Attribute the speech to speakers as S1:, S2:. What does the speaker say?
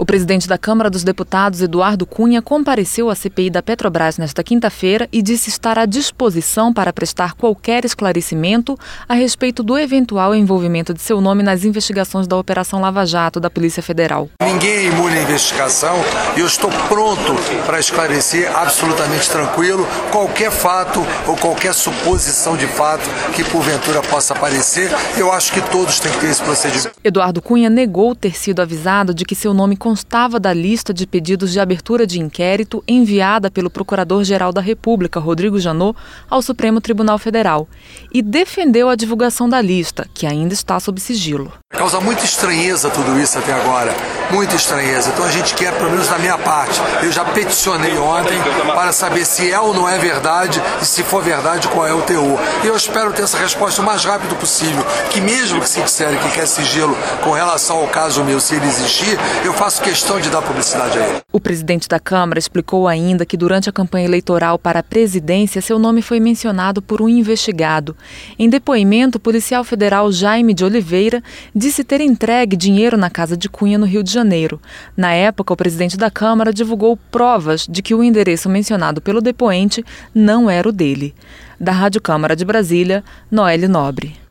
S1: O presidente da Câmara dos Deputados, Eduardo Cunha, compareceu à CPI da Petrobras nesta quinta-feira e disse estar à disposição para prestar qualquer esclarecimento a respeito do eventual envolvimento de seu nome nas investigações da Operação Lava Jato da Polícia Federal.
S2: Ninguém é imune à investigação e eu estou pronto para esclarecer, absolutamente tranquilo, qualquer fato ou qualquer suposição de fato que porventura possa aparecer. Eu acho que todos têm que ter esse procedimento.
S1: Eduardo Cunha negou ter sido avisado de que seu nome constava da lista de pedidos de abertura de inquérito enviada pelo Procurador-Geral da República, Rodrigo Janot, ao Supremo Tribunal Federal e defendeu a divulgação da lista, que ainda está sob sigilo.
S2: Causa muita estranheza tudo isso até agora, muita estranheza. Então a gente quer, pelo menos da minha parte, eu já peticionei ontem para saber se é ou não é verdade e se for verdade qual é o teor. E eu espero ter essa resposta o mais rápido possível, que mesmo que se disserem que quer sigilo com relação ao caso meu, se ele existir, eu faço questão de dar publicidade a ele.
S1: O presidente da Câmara explicou ainda que durante a campanha eleitoral para a presidência, seu nome foi mencionado por um investigado. Em depoimento, o policial federal Jaime de Oliveira disse ter entregue dinheiro na casa de Cunha, no Rio de Janeiro. Na época, o presidente da Câmara divulgou provas de que o endereço mencionado pelo depoente não era o dele. Da Rádio Câmara de Brasília, Noelle Nobre.